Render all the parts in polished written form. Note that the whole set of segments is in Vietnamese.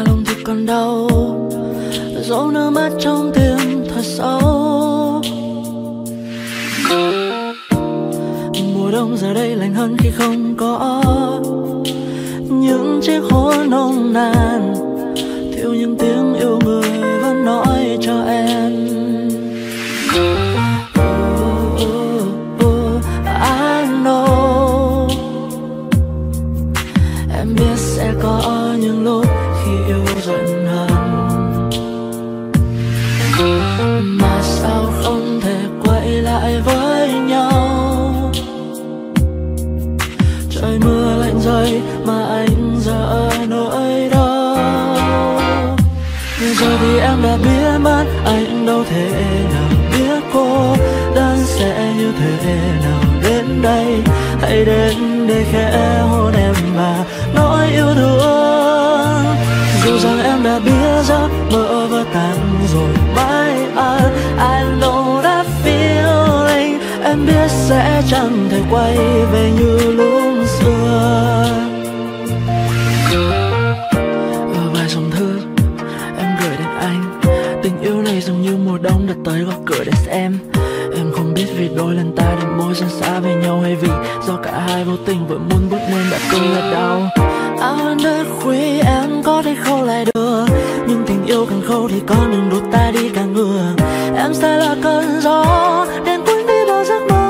không thì còn đau, dẫu nước mắt trong tim thật sâu. Mùa đông giờ đây lạnh hơn khi không có những chiếc hôn nồng nàn, thiếu những tiếng yêu người vẫn nói cho em. I know em biết sẽ có những lúc khi yêu giận hờn, mà sao không thể quay lại với nhau. Trời mưa lạnh rơi mà anh giờ ở nơi đâu. Giờ thì em đã biết mất, anh đâu thể nào biết cô đơn sẽ như thế nào đến đây. Hãy đến để khẽ hôn em và nói yêu thương. Dù rằng em đã biết giấc mơ vỡ tan rồi mãi an, I know that feeling. Em biết sẽ chẳng thể quay về như lúc xưa. Ở vài dòng thư em gửi đến anh, tình yêu này dường như mùa đông đặt tới gõ cửa để xem. Em không biết vì đôi lần ta định môi dần xa về nhau, hay vì do cả hai vô tình vừa muốn bước nên đã từng là đau. I wonder khi em có thể khâu lại được, nhưng tình yêu càng khâu thì con đường đốt ta đi càng ngừa. Em sẽ là cơn gió đến cuốn đi bao giấc mơ.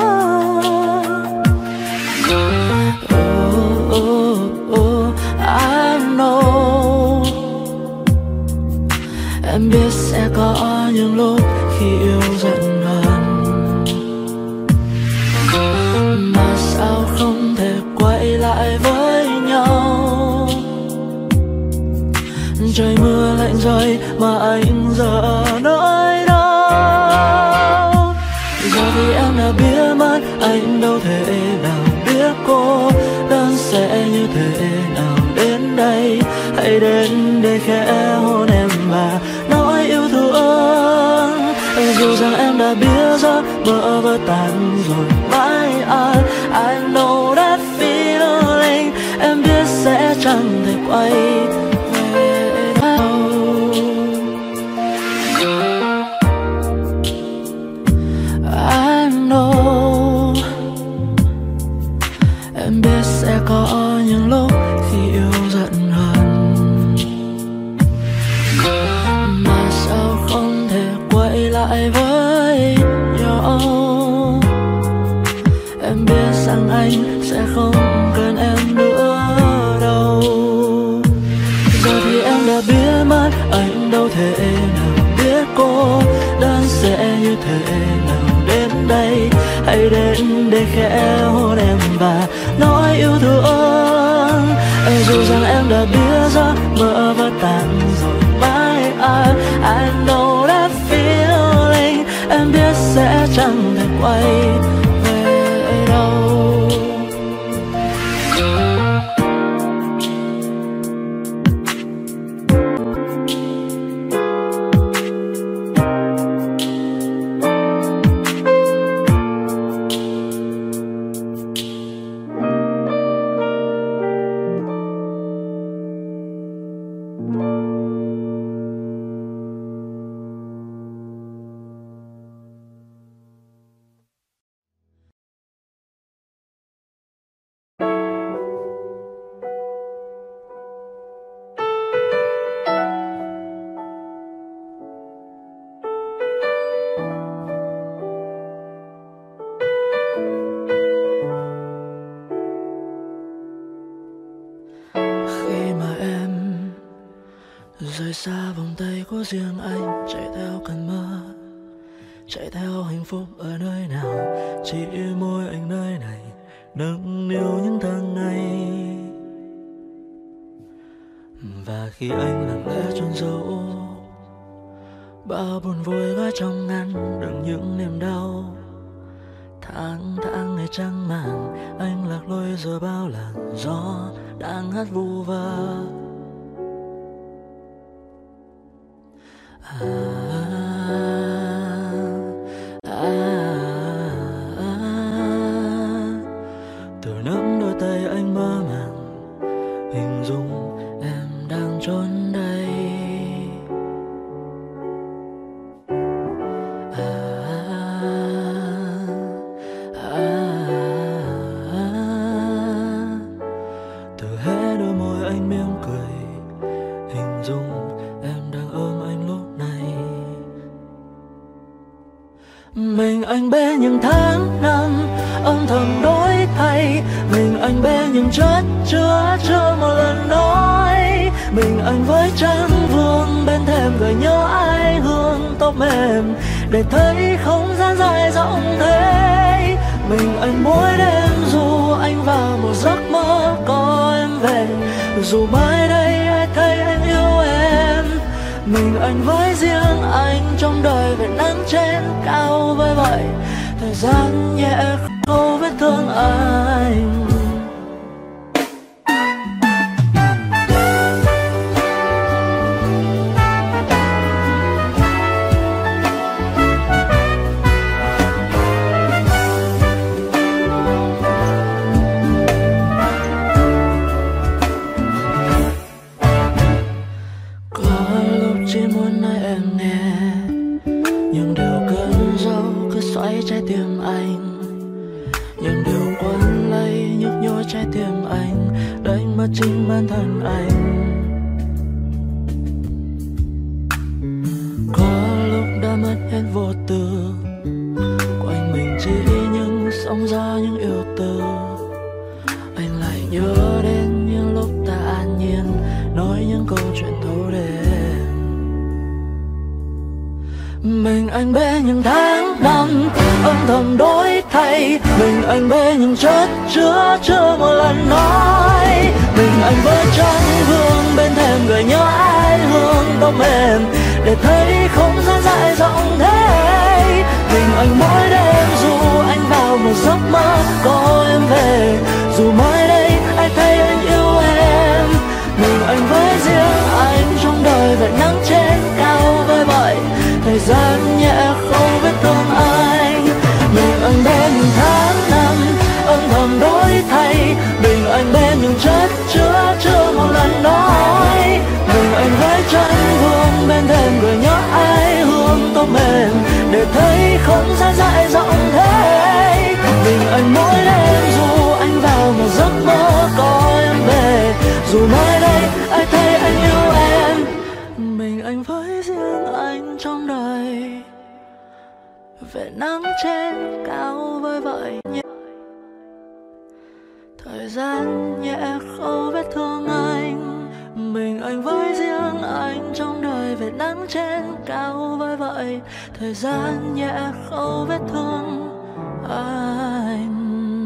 I know em biết sẽ có những lúc khi yêu giận hờn, mà sao không thể quay lại với nhau. Trời mưa lạnh rơi mà anh giờ ở nơi đâu. Giờ thì em đã biết mất, anh đâu thể nào biết cô đơn sẽ như thế nào đến đây. Hãy đến để khẽ hôn em và nói yêu thương. Dù rằng em đã biết giấc mơ vỡ tan rồi mãi an, I know that feeling. Em biết sẽ chẳng thể quay về đâu. I know em biết sẽ có những lúc khi yêu giận hờn, mà sao không thể quay lại với nhau. Em biết rằng anh sẽ không cần em nữa đâu. Giờ thì em đã biết mất, anh đâu thể nào biết cô đơn sẽ như thế nào đến đây. Hãy đến để khẽ hôn em và nói yêu thương. Dù rằng em đã biết giấc mơ vỡ tan rồi mãi an, I know that feeling. Em biết sẽ chẳng thể quay về đâu. Rời xa vòng tay của riêng anh, chạy theo cơn mơ, chạy theo hạnh phúc ở nơi nào. Chỉ môi anh nơi này nâng niu những tháng ngày. Và khi anh lặng lẽ chôn giấu bao buồn vui gói trong ngăn đựng những niềm đau. Tháng tháng ngày trăng màn, anh lạc lối giữa bao làn gió đang hát vu vơ. Từ nắm đôi tay anh mơ màng hình dung em đang trốn đây. anh bên những tháng năm âm thầm đổi thay, mình anh bên những chất chứa chưa một lần nói. Mình anh với trăng vương bên thềm gợi nhớ ai hương tóc mềm, để thấy không gian dài rộng thế. Mình anh mỗi đêm dù anh vào một giấc mơ có em về, dù mai đây ai thấy anh yêu em. Mình anh với riêng anh trong đời về nắng trên cao với vậy, thời gian nhẹ khâu vết thương anh. Trái tim anh những điều quấn lấy nhức nhối trái tim anh, đánh mất chính bản thân anh. Có lúc đã mất hết vô tư, quanh mình chỉ những sóng gió những yêu tư. Anh lại nhớ đến những lúc ta an nhiên nói những câu chuyện thâu đêm. Mình anh bên những tháng năm âm thầm đổi thay, mình anh bên những chất chứa chưa một lần nói. Mình anh với trăng vương bên thềm gợi nhớ ai hương tóc mềm, để thấy không gian dài rộng thế. Mình anh mỗi đêm dù anh vào một giấc mơ có em về, dù mai đây ai thấy anh yêu em. Mình anh với riêng anh trong đời về nắng trên cao với vậy, thời gian nhẹ khâu vết thương anh. Mình anh bên những tháng năm âm thầm đổi thay, mình anh bên những chất chứa chưa một lần nói. Mình anh với chân vương bên thềm gửi nhớ ai hương tóc mềm, để thấy không gian dài rộng thế. Mình anh mỗi đêm dù anh vào một giấc mơ có em về, dù mai đây ai thấy anh yêu em. Mình anh với riêng anh trong đời về nắng trên cao với vậy nhé. Thời gian nhẹ khâu vết thương anh. Mình anh với riêng anh trong đời về nắng trên cao với vậy, thời gian nhẹ khâu vết thương anh.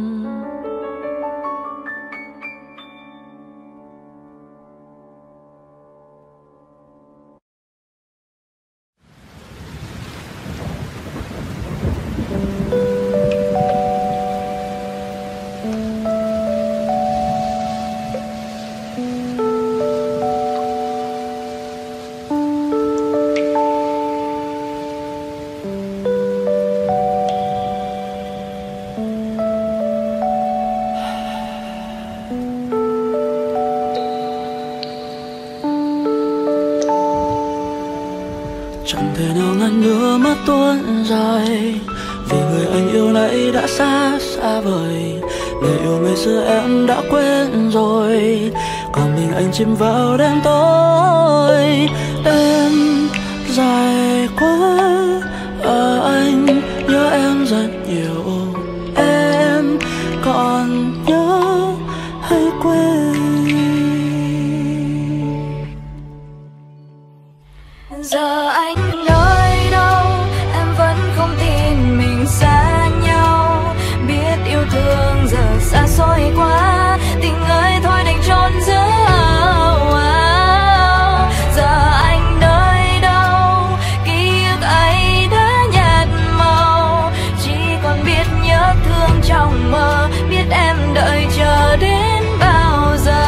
Chẳng thể nào ngăn nước mắt tuôn dài, vì người anh yêu nãy đã xa xa vời. Lời yêu ngày xưa em đã quên rồi, còn mình anh chìm vào đêm tối. Đêm dài quá anh nhớ em rất nhiều. Em còn nhớ hay quên? Giờ anh nơi đâu, em vẫn không tin mình xa nhau. Biết yêu thương giờ xa xôi quá, tình ơi thôi đành trốn giữa ảo ảo. Giờ anh nơi đâu, ký ức ấy đã nhạt màu. Chỉ còn biết nhớ thương trong mơ, biết em đợi chờ đến bao giờ.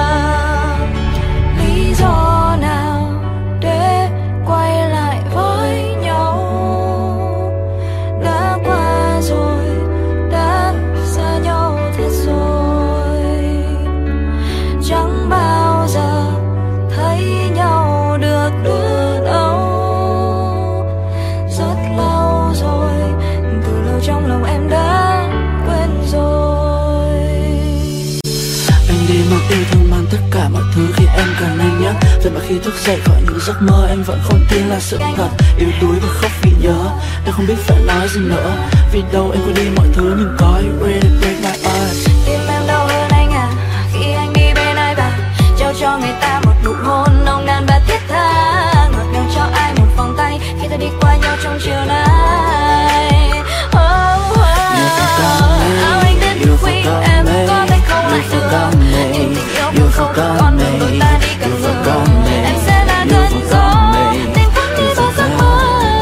Lý do nào để quay lại với nhau? Đã qua rồi, đã xa nhau thật rồi. Chẳng bao giờ thấy nhau được nữa đâu. Rất lâu rồi, từ lâu trong lòng em đã quên rồi. Anh đi mặc yêu thương mang tất cả mọi thứ khi em cần anh nhé. Vậy mà khi thức dậy khỏi những giấc mơ em vẫn không tin là sự thật. Yếu đuối và khóc vì nhớ, em không biết phải nói gì nữa. Vì đâu em quên đi mọi thứ nhưng có you really break my heart. Tim em đau hơn anh à, khi anh đi bên ai bà trao cho người ta một nụ hôn nồng nàn và thiết tha, ngọt ngào cho ai một vòng tay khi ta đi qua nhau trong chiều nay. Áo anh đến từ quý em có thể không lại được, nhưng tình yêu cũng không còn đường đôi ta đi cần giờ. Em sẽ là cơn gió tìm cuốn đi vào giấc mơ.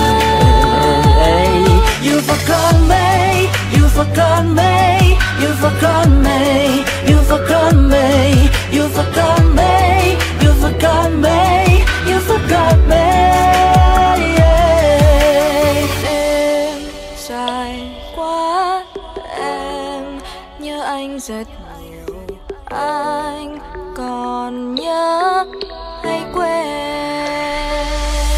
You forgot me, you forgot me, you forgot me, you forgot me, you forgot me, you forgot me, you forgot me. Đêm dài quá em nhớ anh rất nhiều, anh còn nhớ hay quên?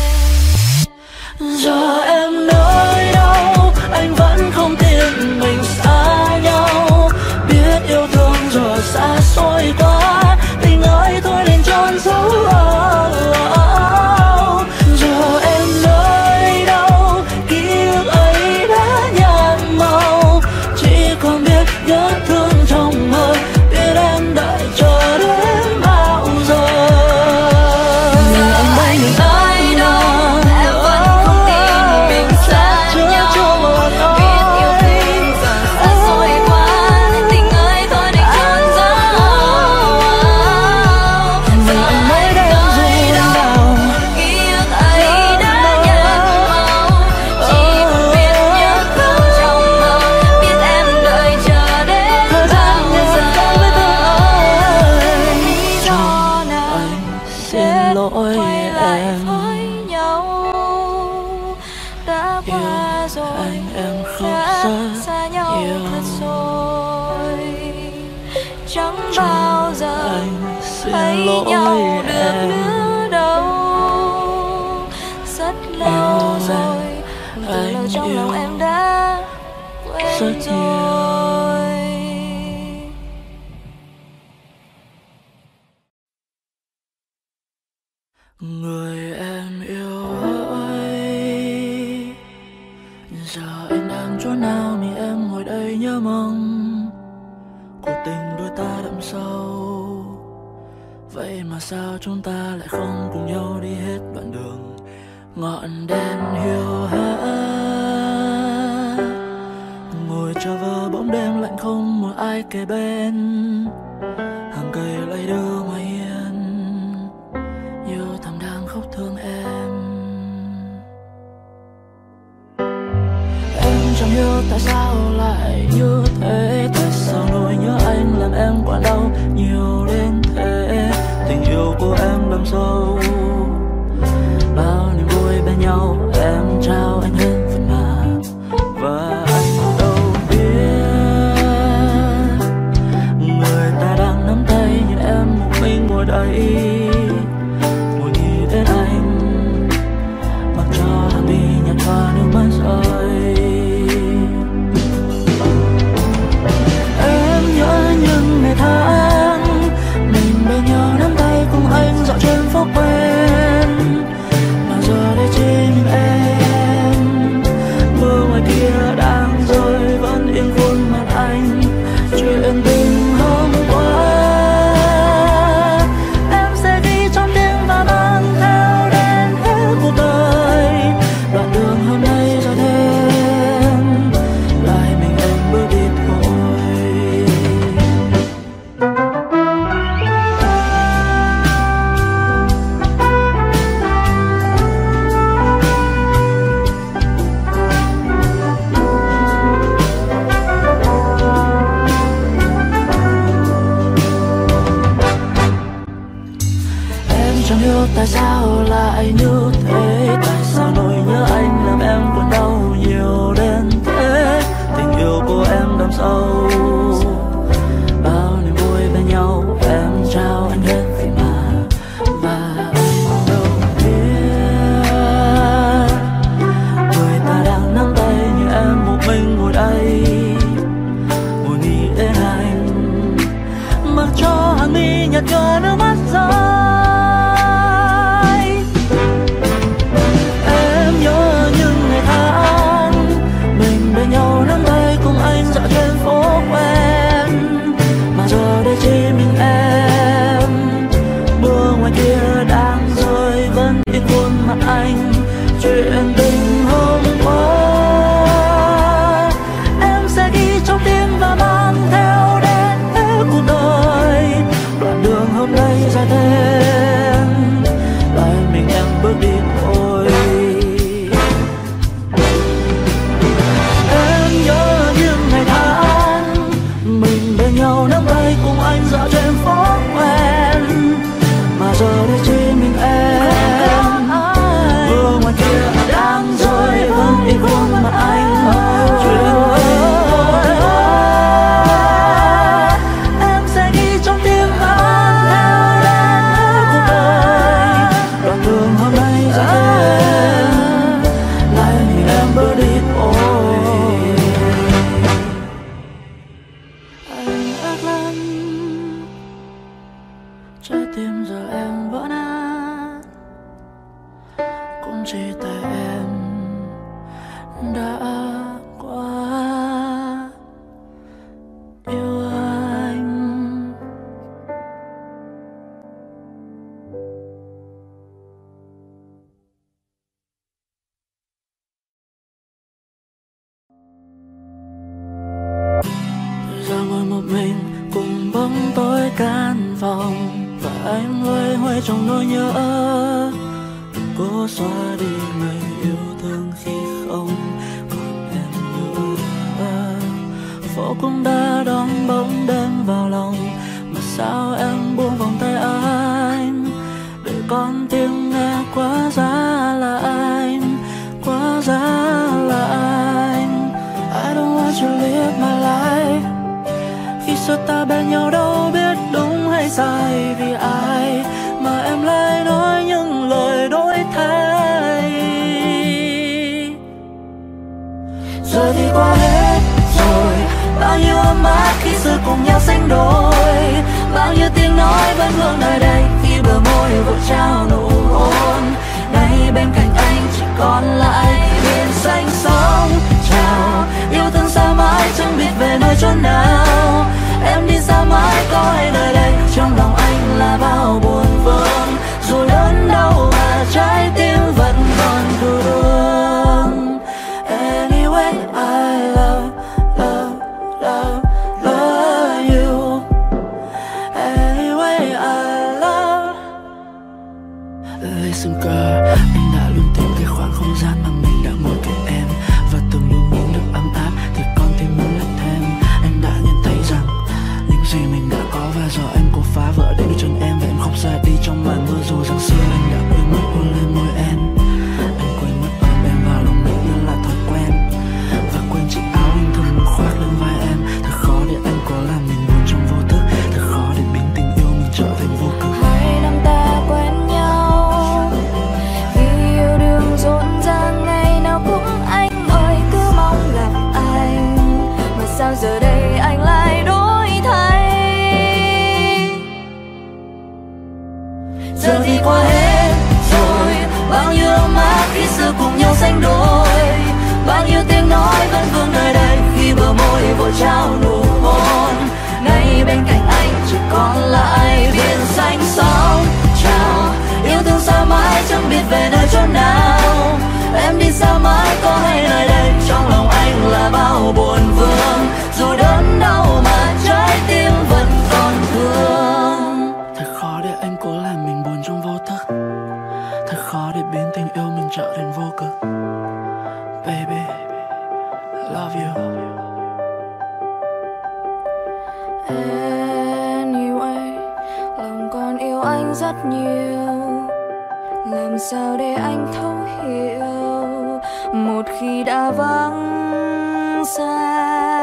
Giờ em nơi đâu, anh vẫn không tin mình xa nhau. Biết yêu thương rồi xa xôi quá, tình ơi thôi nên trốn giấu. Giờ em nơi đâu, ký ức ấy đã nhạt màu. Chỉ còn biết nhớ thương trong mơ, biết em đợi chờ đến bao giờ. Giờ anh nơi đâu, em vẫn không tin mình xa nhau. Biết yêu thương giờ xa xôi quá, tình ơi thôi đành trốn giấu. Giờ anh nơi đâu, ký ức ấy đã nhạt màu. Chỉ còn biết nhớ thương trong mơ, biết em đợi chờ đến bao giờ. Cho nào Xin lỗi quay lại em, với nhau, đã yêu qua rồi, anh em không đã rất xa nhau nhiều. thật rồi, chẳng bao giờ Anh xin thấy lỗi nhau được em. nữa đâu. Rất lâu Yêu rồi, anh, từ lâu anh trong lòng yêu em đã rất quên nhiều. rồi. Người em yêu ơi, giờ anh đang chỗ nào mình em ngồi đây nhớ mong. Cuộc tình đôi ta đậm sâu, vậy mà sao chúng ta lại không cùng nhau đi hết đoạn đường. Ngọn đèn hiu hắt, ngồi chờ vờ bóng đêm lạnh không một ai kề bên. Hàng cây lấy đưa ngoài hiên, như thầm đang khóc thương em. Em chẳng hiểu tại sao lại như thế, tại sao nỗi nhớ anh làm em quả đau nhiều đến thế. Tình yêu của em đậm sâu, bao niềm vui bên nhau em trao anh hết phần mà. Và anh đâu biết người ta đang nắm tay nhìn em một mình ngồi đây, ngồi nghĩ đến anh, mặc cho hàng mi nhạt qua nước mắt rơi. Em nhớ những ngày tháng mình bên nhau nắm tay cùng anh dạo trên phố quen, mà giờ đây chỉ mình em. Mưa ngoài kia đang rơi vẫn yên khuôn mặt anh. Chuyện tình hôm qua em sẽ ghi trong tim và mang theo đến hết cuộc đời. Đoạn đường hôm nay giờ đêm lại mình em bước đi thôi. Chẳng hiểu tại sao lại như thế, tại sao nỗi nhớ anh làm em còn đau nhiều đến thế. Tình yêu của em đậm sâu, bao niềm vui bên nhau em trao anh hết vì mà. Và anh đâu biết người ta đang nắm tay nhưng em một mình ngồi đây, ngồi nghĩ đến anh, mặc cho hàng mi nhạt nhòa nước mắt rơi. chuyện tình hôm qua. Em sẽ ghi trong tim và mang theo đến hết cuộc đời. Đoạn đường hôm nay dài thêm, lại mình em bước đi thôi. Em nhớ những ngày tháng mình bên nhau nắm tay cùng anh dạo trên phố quen, mà giờ đây chỉ mình em. Mưa ngoài kia đang rơi vẫn in khuôn mặt anh. Chuyện em sẽ ghi trong tim và theo đến cuộc đời. Đoạn đường hôm nay dài thêm, lại mình em bước đi thôi. Anh ác lắm, trái tim giờ em vỡ nát, cũng chỉ tại em đã quá yêu anh. Giờ ngồi một mình cùng bóng tối căn phòng, và anh loay hoay trong nỗi nhớ, cố xóa đi người yêu thương khi không còn em nữa. Phố cũng đã đón bóng đêm vào lòng, mà sao em buông vòng tay anh, để con tiếng nghe quá giá là anh, quá giá là anh. I don't want you to live my life. Khi xưa ta bên nhau đâu biết đúng hay sai, vì ai mà em lại nói những lời đổi thay. Giờ thì qua hết rồi, bao nhiêu ấm áp khi xưa cùng nhau sánh đôi, bao nhiêu tiếng nói vẫn vương nơi đây khi bờ môi vội trao nụ hôn. Nay bên cạnh anh chỉ còn lại biển xanh sóng trào, yêu thương xa mãi chẳng biết về nơi chốn nào. Em đi xa mãi có hay nơi đây, trong lòng anh là bao buồn vương, dù đớn đau mà trái tim vẫn còn thương. Anyway, I love, love, love, love you. Anyway, I love. Listen girl, anh đã luôn tìm cái khoảng không gian mà mình đã ngồi cạnh em, và từng luôn những được ấm áp thì con tim muốn lại thêm. Anh đã nhận thấy rằng những gì mình đã có, và giờ anh cố phá vỡ để bước chân em, và em khóc ra đi trong màn mưa. Dù rằng xưa anh đã quên mất hôn lên môi em, anh quên mất ôm em vào lòng mình như là thói quen, và quên chiếc áo anh thường khoác lên vai em. Thật khó để anh cố làm mình buồn trong vô thức, thật khó để biến tình yêu mình trở thành vô cực. 2 năm ta quen nhau, khi yêu đương rộn ràng ngày nào cũng anh ơi cứ mong gặp anh, mà sao giờ đây anh lại đổi thay. Giờ thì qua hết rồi, bao nhiêu ấm áp khi xưa cùng nhau sánh đôi, bao nhiêu tiếng nói vẫn vương nơi đây khi bờ môi vội trao nụ hôn. Nay bên cạnh anh chỉ còn lại biển xanh sóng trào, yêu thương xa mãi chẳng biết về nơi chốn nào. Em đi xa mãi có hay nơi đây, trong lòng anh là bao buồn vương, dù đớn đau mà trái tim vẫn còn thương. Thật khó để anh cố làm mình buồn trong vô thức, thật khó để biến tình yêu mình trở thành vô cực. Baby, love you. Anyway, lòng con yêu anh rất nhiều, làm sao để anh thấu hiểu một khi đã vắng xa.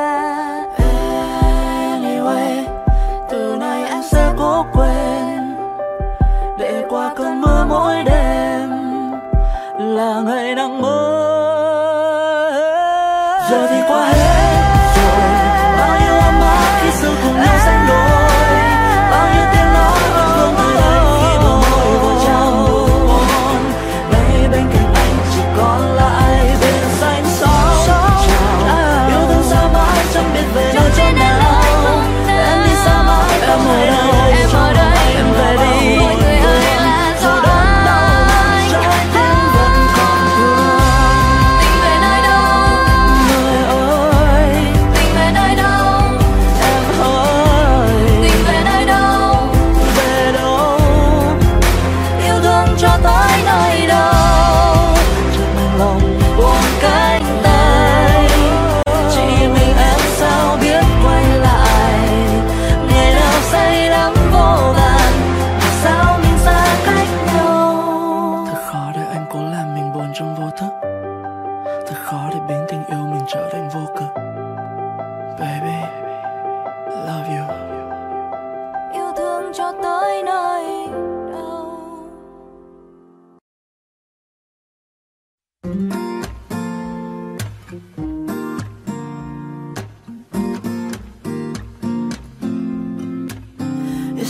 Anyway, từ nay anh sẽ cố quên, để qua cơn mưa mỗi đêm là ngày nắng mới. Giờ thì qua hết rồi, bao nhiêu ấm áp khi xưa cùng nhau sánh đôi, bao nhiêu tiếng nói vẫn vương nơi đây khi bờ môi vội trao nụ hôn. Nay bên cạnh anh chỉ còn lại biển xanh sóng trào, yêu thương xa mãi chẳng biết về nơi chốn nào. Em đi xa mãi em ở đây, trong lòng anh về đi. Dù đớn đau mà trái tim vẫn còn thương.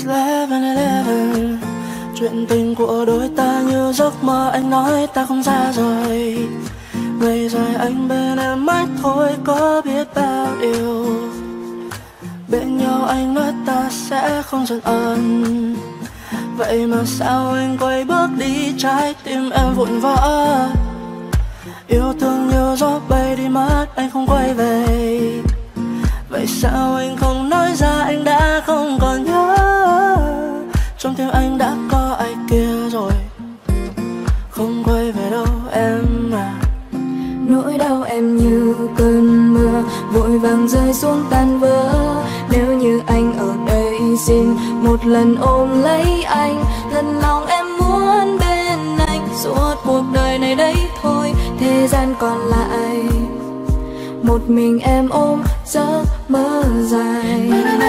11 chuyện tình của đôi ta như giấc mơ, anh nói ta không xa rời. Ngày dài anh bên em mãi thôi, có biết bao điều. Bên nhau anh nói ta sẽ không giận ơn, vậy mà sao anh quay bước đi, trái tim em vụn vỡ. Yêu thương như gió bay đi mất, anh không quay về. Vậy sao anh không nói ra, anh đã không còn nhớ. Trong tim anh đã có ai kia rồi, không quay về đâu em à. Nỗi đau em như cơn mưa vội vàng rơi xuống tan vỡ. Nếu như anh ở đây xin một lần ôm lấy anh, thật lòng em muốn bên anh suốt cuộc đời này đấy thôi. Thế gian còn lại một mình em ôm giấc mơ dài.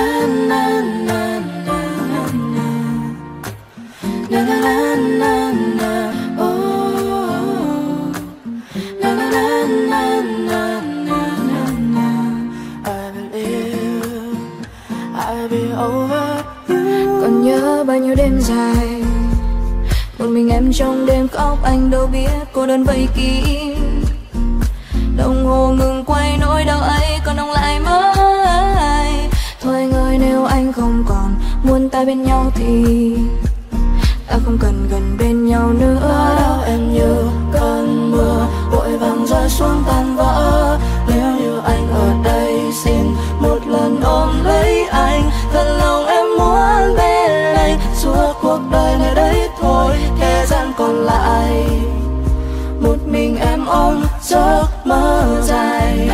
Còn nhớ bao nhiêu đêm dài, một mình em trong đêm khóc, anh đâu biết cô đơn vây kín. Đồng hồ ngừng quay, nỗi đau ấy còn đong lại mãi. Thôi anh ơi, nếu anh không còn muốn ta bên nhau thì ta không cần gần bên nhau nữa. Nỗi đau em như cơn mưa vội vàng rơi xuống tan vỡ. Nếu như anh ở đây xin một lần ôm lấy anh, thật lòng em muốn bên anh suốt cuộc đời này đấy thôi. Thế gian còn lại một mình em ôm giấc mơ dài.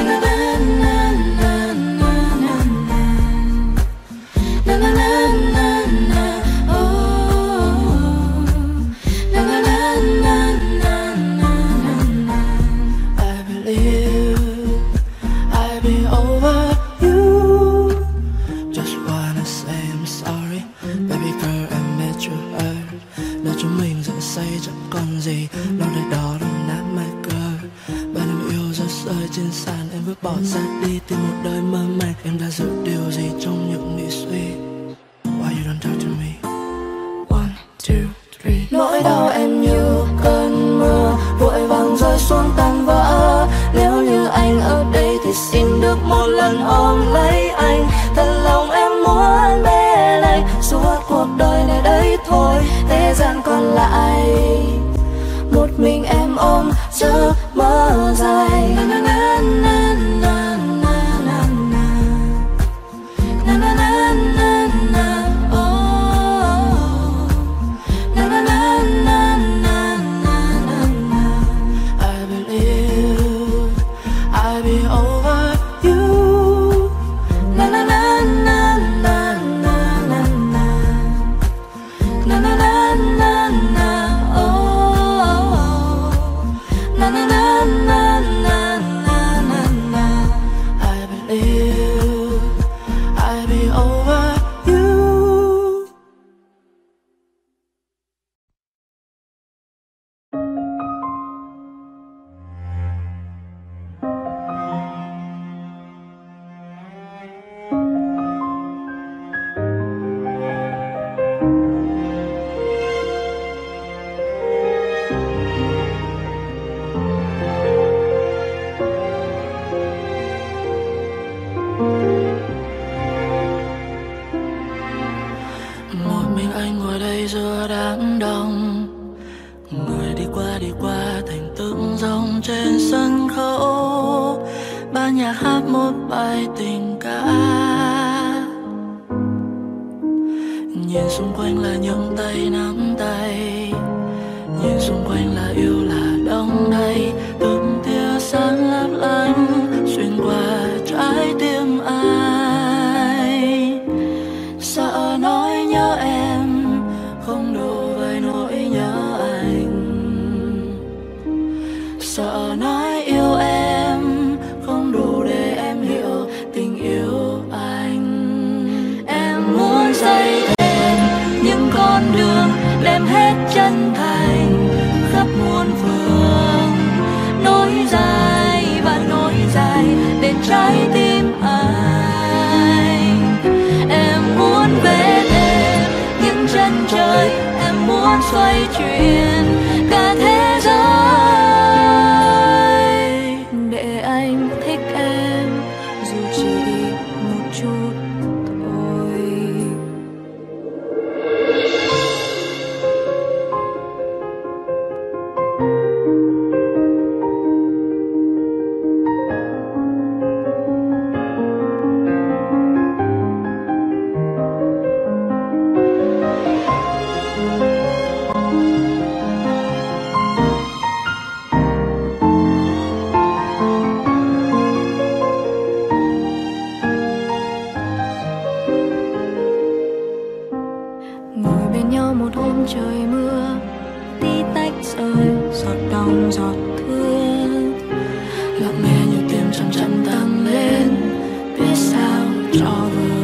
Trên sàn em vứt bỏ ra đi, tìm một đời mơ màng. Em đã giữ điều gì trong những nghĩ suy? Why you don't talk to me? 1, 2, 3. Nỗi đau em như cơn mưa vội vàng rơi xuống tan vỡ. Nếu như anh ở đây thì xin được một lần ôm lấy anh, thật lòng em muốn bên anh suốt cuộc đời này đấy thôi. Thế gian còn lại một mình em ôm giấc mơ dài. Trái tim anh em muốn về thêm xoay chuyển cả thế giới để anh thích em dù chỉ một chút thôi. Ngồi bên nhau một hôm trời mưa, tí tách rơi giọt đong giọt thương, lặng nghe nhịp tim chậm chậm tăng lên, biết sao cho vừa.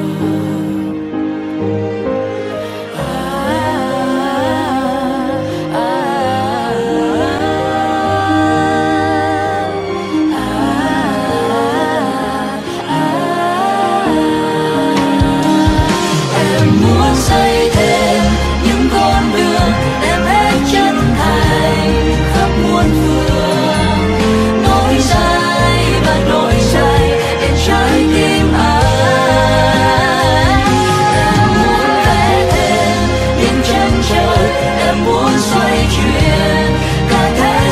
em muốn xây thêm những con đường đem hết chân thành khắp muôn phương, nối dài và nối dài để trái tim anh. Em muốn vẽ thêm những chân trời, em muốn xoay chuyển cả thế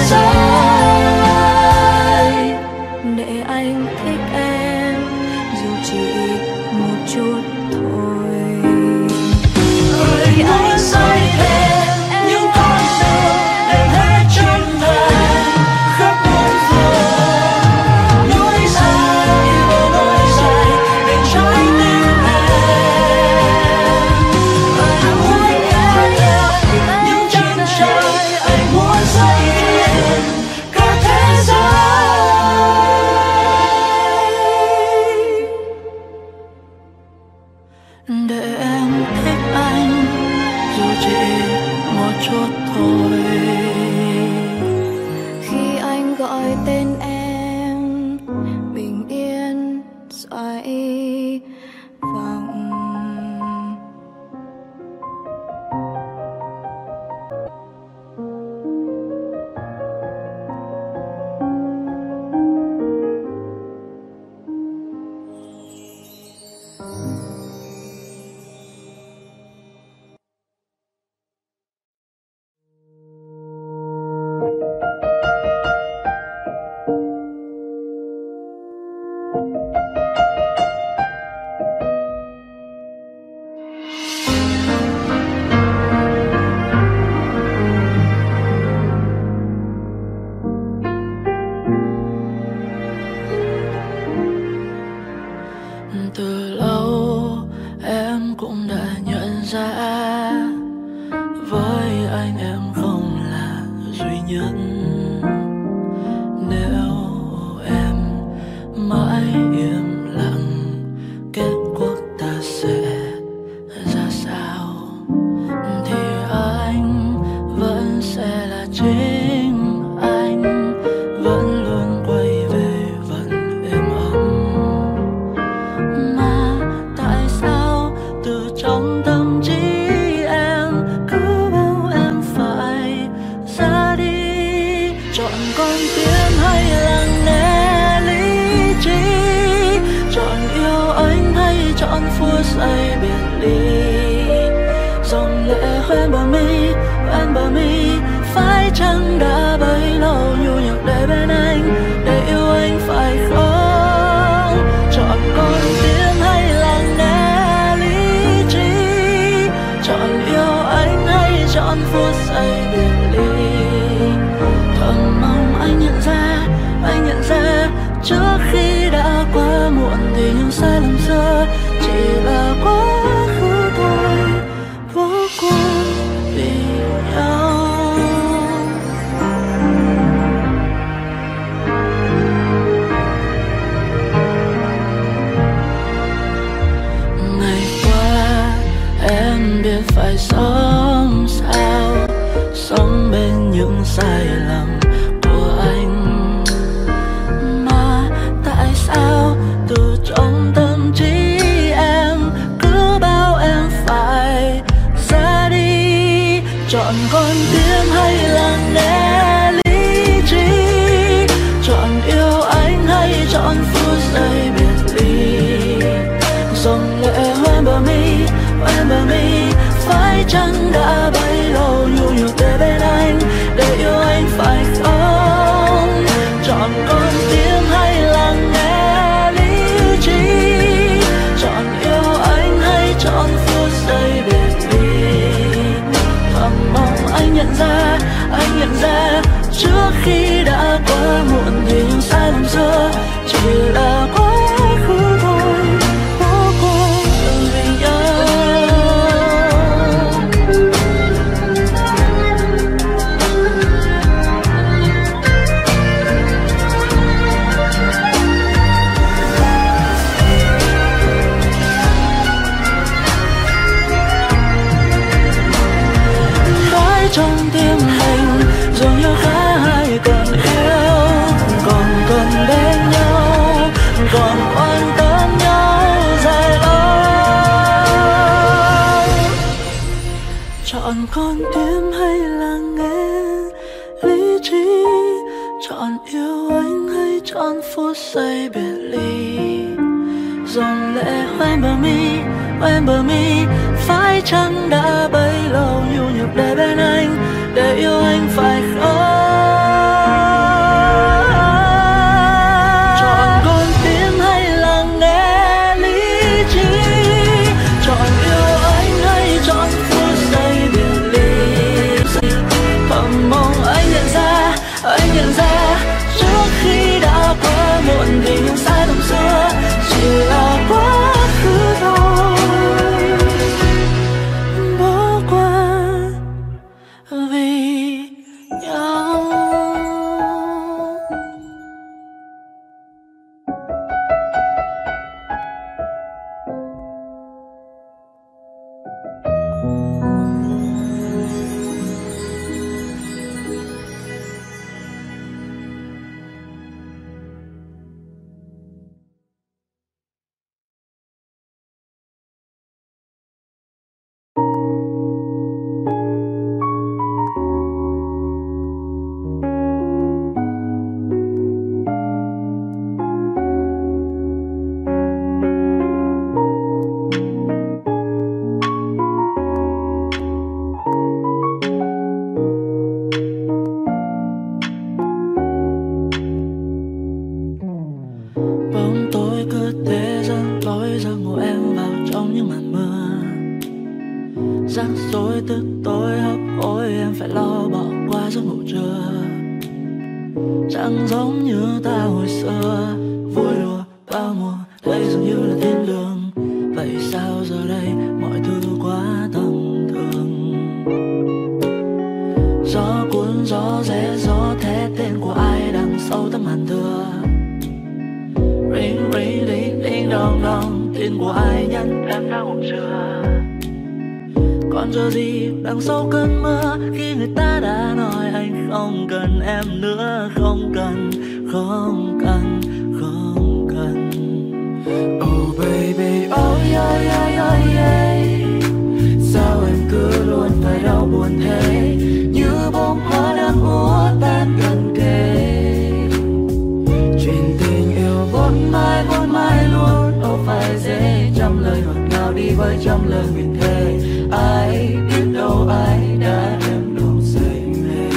giới để anh thích em dù chỉ một chút thôi. Hỡi anh xây thêm những con đường đem hết chân thành khắp muôn phương, nối dài và nối dài để trái tim em. Anh muốn vẽ thêm những chân trời, anh muốn xây thêm cả thế giới Để em thích anh dù chỉ một chút thôi. khi anh gọi tên em bình yên xoay vòng. Từ lâu em cũng đã nhận ra với anh em không là duy nhất. Nếu em mãi im lặng, kết cuộc ta sẽ ra sao? Thì anh vẫn sẽ là chính anh, vẫn luôn quay về, vẫn êm ấm. Mà tại sao từ trong tâm trí em cứ bảo em phải ra đi? Chọn con tim hay lắng nghe lý trí? Chọn yêu anh hay chọn phút giây biệt ly? Dòng lệ hoen bờ mi, phải chăng đã bấy lâu nhu nhược để bên anh, để yêu anh phải không? Chọn con tim hay lắng nghe lý trí? Chọn yêu anh hay chọn phút giây biệt ly? Thầm mong anh nhận ra trước khi đã quá muộn thì những sai lầm xưa chỉ là quá khứ thôi, vô cùng vì nhau. Ngày qua em biết phải sống sao, sống bên những sai lầm của anh. Mà tại sao từ trong tâm ra trước khi đã quá muộn, thì những sai lầm xưa chỉ là quá khứ thôi. Bỏ qua vì nhau. Trong tim mình dường như cả hai cần yêu, còn cần đến nhau, còn quan tâm nhau dài lâu. Chọn con tim hay là nghe lý trí, chọn yêu anh hay chọn phút giây biệt ly. Dòng lệ hoen bờ mi, phải chăng đã bấy lâu nhu nhược để bên anh, để yêu anh phải không? Chọn con tim hay là nghe lý trí, chọn yêu anh hay chọn phút giây biệt ly. Thầm mong anh nhận ra trước khi đã quá muộn, thì những sai lầm xưa chỉ là quá khứ thôi. Bỏ qua vì nhau. Bóng tối cứ thế dẫn lối giấc ngủ em vào trong những màn mưa. Rắc rối tức tối hấp hối, em phải lo bỏ qua giấc ngủ trưa. Chẳng giống như ta hồi xưa, vui đùa bao mùa, đây dường như là thiên đường. Vậy sao giờ đây mọi thứ quá tầm thường? Gió cuốn gió rẽ gió thét tên của ai đằng sau tấm màn thưa. Ring ring ding ding dong dong, tên của ai nhắn em đã ngủ chưa? Còn chờ gì đằng sau cơn mưa, khi người ta đã nói anh không cần em nữa, không cần, không cần, không cần. Oh baby, oh yeah yeah yeah yeah. Sao em cứ luôn phải đau buồn thế, như bông hoa đang úa tan gần kề. Chuyện tình yêu vốn mãi luôn, đâu phải dễ. Trăm lời ngọt ngào đi với trăm lời nguyện thề, ai biết đâu ai đã đem lòng say mê.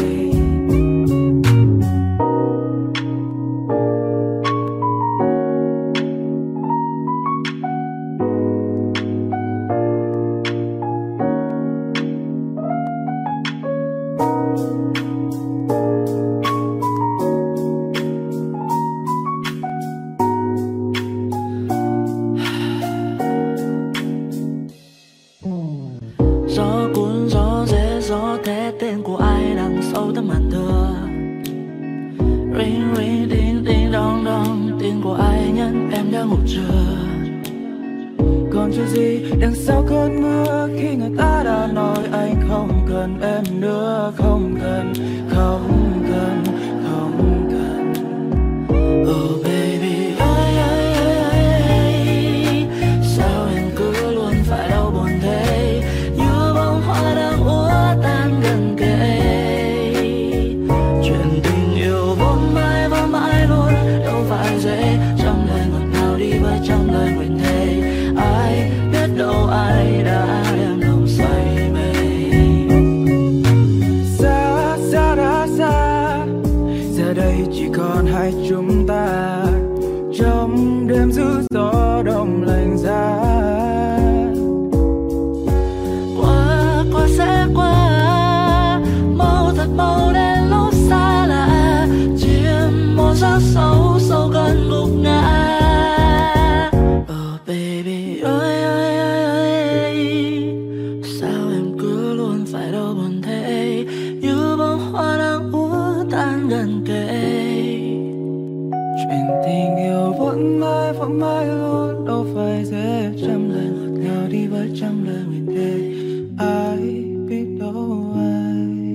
Gió cuốn gió rẽ gió thét tên của ai đằng sau tấm màn thưa. Ring ring ding ding dong dong, tên của ai nhắn em đã ngủ chưa? Còn chờ gì đằng sau cơn mưa, khi người ta đã nói anh không cần em nữa, không cần, không cần, không cần. Oh baby, ơi ơi ơi ơi, sao em cứ luôn phải đau buồn thế, như bông hoa đang úa tan gần kề. Chuyện tình yêu vốn mãi luôn, đâu phải dễ. Trăm lời ngọt ngào đi với trăm lời nguyện thề, ai biết đâu ai đã đem lòng say mê. Xa xa đã xa, giờ đây chỉ còn hai chúng ta, trong đêm giữ gió đông lạnh giá. Qua sẽ qua, mau thật mau đến lúc mộng mãi luôn đâu phải dễ. Trăm lời ngọt ngào đi với trăm lời nguyện thề, ai biết đâu ai.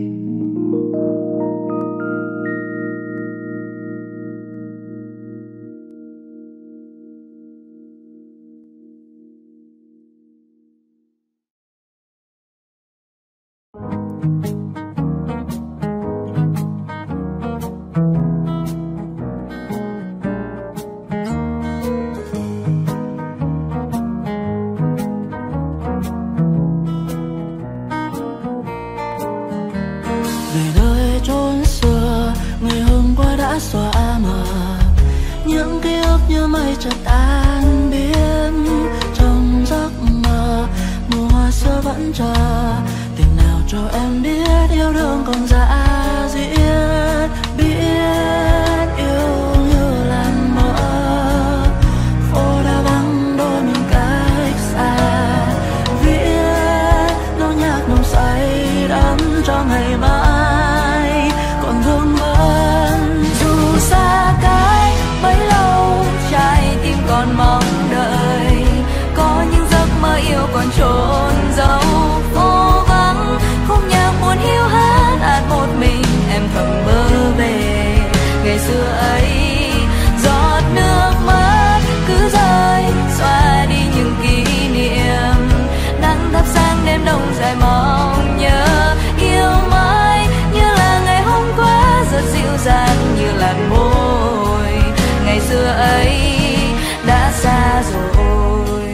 Xóa mờ những ký ức như mây chợt tan biến trong giấc mơ. Mùa hoa xưa vẫn chờ, tình nào cho em biết yêu đương còn dã diết. Biết yêu như làn mơ, phố đã vắng đôi mình cách xa. Viết nốt nhạc nồng say đắm cho ngày mai còn vương vấn. Dù xa cách bấy lâu, trái tim còn mong đợi. Có những giấc mơ yêu còn trốn giấu phố vắng. Khúc nhạc buồn hiu hắt át một mình em thầm mơ về ngày xưa ấy. Giọt nước mắt cứ rơi xóa đi những kỷ niệm. Nắng thắp sáng đêm đông dài mong nhớ. Yêu mãi như là ngày hôm qua, rất dịu dàng như làn môi ngày xưa ấy đã xa rồi.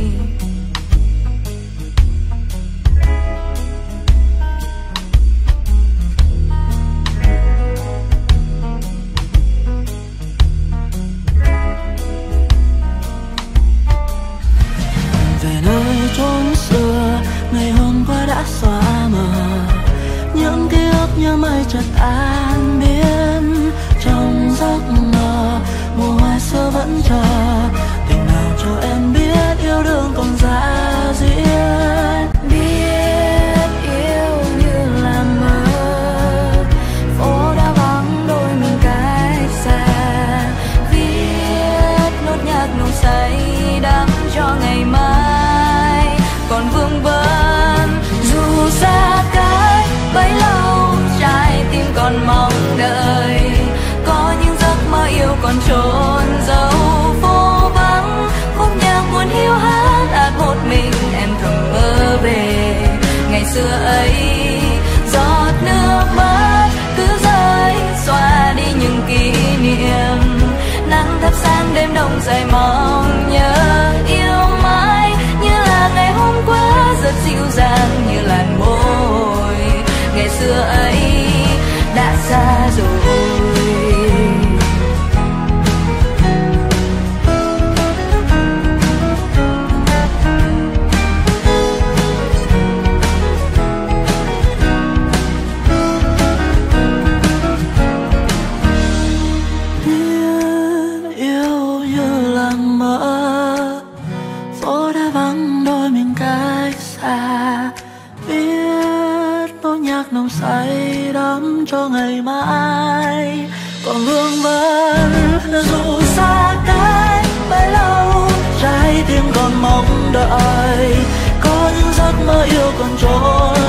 Về nơi chốn xưa, ngày hôm qua đã xóa mờ. Những ký ức như mây chợt tan biến trong giấc mơ. Mùa hoa xưa vẫn chờ, tình nào cho em biết yêu đương còn dã diết. Biết yêu như là mơ, phố đã vắng đôi mình cách xa. Viết nốt nhạc nồng say đắm cho ngày mai còn vương vấn. Dù xa cách bấy lâu, trái tim còn mong đợi. Có những giấc mơ yêu còn trốn giấu phố vắng. Khúc nhạc buồn hiu hắt át một mình em thầm mơ về ngày xưa ấy. Giọt nước mắt cứ rơi xóa đi những kỷ niệm. Nắng thắp sáng đêm đông dài mong nhớ. Yêu mãi như là ngày hôm qua, rất dịu dàng như làn môi ngày xưa ấy đã xa rồi. Biết yêu như làn mơ, phố đã vắng đôi mình cách xa. Biết nốt nhạc nồng say đắm cho ngày mai còn vương vấn. Dù xa cách bấy lâu, trái tim còn mong đợi. Có những giấc mơ yêu còn trốn